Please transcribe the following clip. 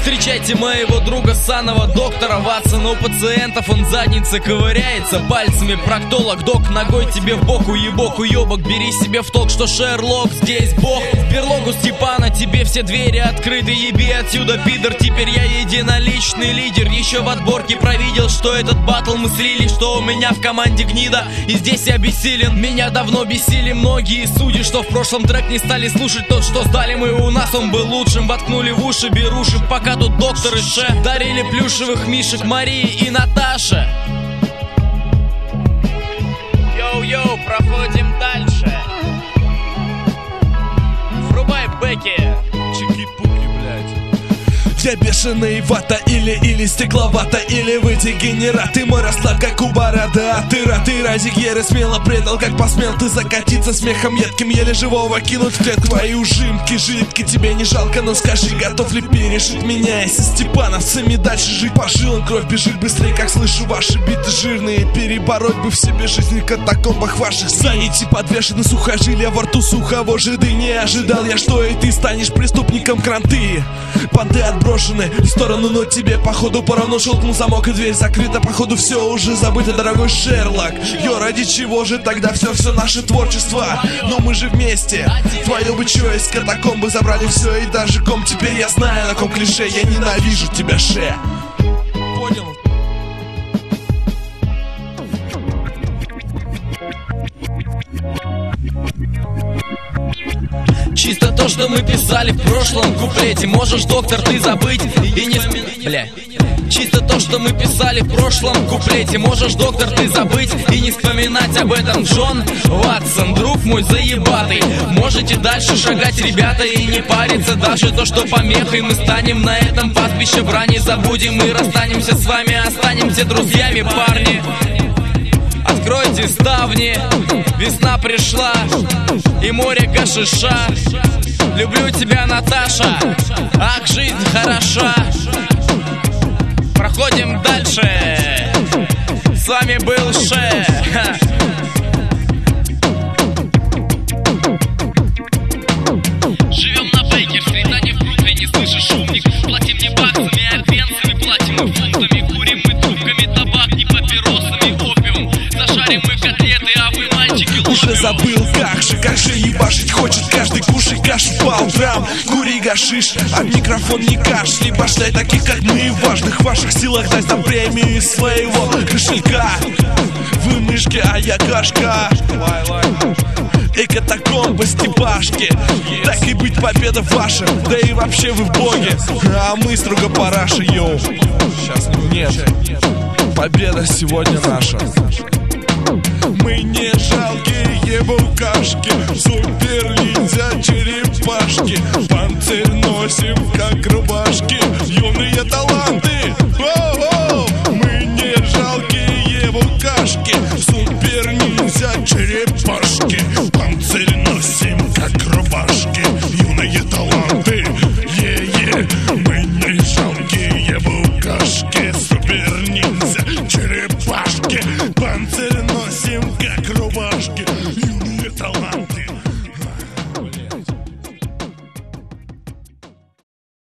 Встречайте моего друга санного доктора Ватсона. У пациентов он в заднице ковыряется пальцами. Проктолог, док, ногой тебе в бок, уебок, уебок. Бери себе в толк, что Шерлок здесь бог. В берлогу Степана тебе все двери открыты. Еби отсюда, пидор, теперь я единоличный лидер. Еще в отборке провидел, что этот батл мы слили, что у меня в команде гнида, и здесь я бессилен. Меня давно бесили многие судьи, что в прошлом трек не стали слушать. Тот, что сдали мы у нас, он был лучшим. Воткнули в уши беруши, пока тут доктор и шеф дарили плюшевых мишек Марии и Наташе. Йоу-йоу, проходим дальше. Врубай бэки. Чики-пуки, блядь. Я бешеный вата или стекловата, или вы дегенераты. Мой расклад как у борода. Ты разик Геры смело предал, как посмел ты закатиться смехом едким, еле живого кинуть в клетку. Твои ужимки жидки, тебе не жалко, но скажи, готов ли пережить меня, если степановцами дальше жить по жилам? Кровь бежит быстрее, как слышу ваши биты жирные. Перебороть бы в себе жизнь в катакомбах ваших. Заните подвешены сухожилия, во рту сухого жиды. Не ожидал я, что и ты станешь преступником. Кранты, понты отброшены в сторону, но тебе походу пора. Но щелкнул замок и дверь закрыта, походу все уже забыто, дорогой Шерлок. Йо, ради чего же тогда все наше творчество? Но мы же вместе. Твое бы чё, из катакомбы забрали все и даже ком. Теперь я знаю, на ком клише, я ненавижу тебя, Ше. Понял? Чисто то, что мы писали в прошлом куплете. Можешь, доктор, ты забыть и не вспоминать. Бля. Чисто то, что мы писали в прошлом куплете. Можешь, доктор, ты забыть и не вспоминать об этом. Джон Ватсон, друг мой заебатый. Можете дальше шагать, ребята, и не париться. Даже то, что помехой мы станем на этом пастбище. В ране забудем и расстанемся с вами, останемся друзьями, парни. Откройте ставни, весна пришла, и море гашиша. Люблю тебя, Наташа, ах, жизнь хороша. Проходим дальше. С вами был Ше. Живем на Бейкер-стрит, а не в Бруклине, слышишь, шумник. Платим не баксами, а пенсами, платим и фунтами. Курим мы трубками, табак не папиросами, опиум. Зашарим мы котлеты, а вы, мальчики, лобиум. Уже забыл, как же ебашить хочет каждый. Кушай кашу по утрам, кури гашиш, а в микрофон не кашляй. Башляй таких, как мы, важных в ваших силах дать нам премию из своего кошелька. Вы мышки, а я кашка. Катакомбы, степашки. Так и быть, победа ваша. Да и вообще вы в боге. А мы строго параши, йоу. Сейчас нет, победа сегодня наша. Мы не жалкие букашки, супер ниндзя черепашки. Панцирь носим, как рубашки.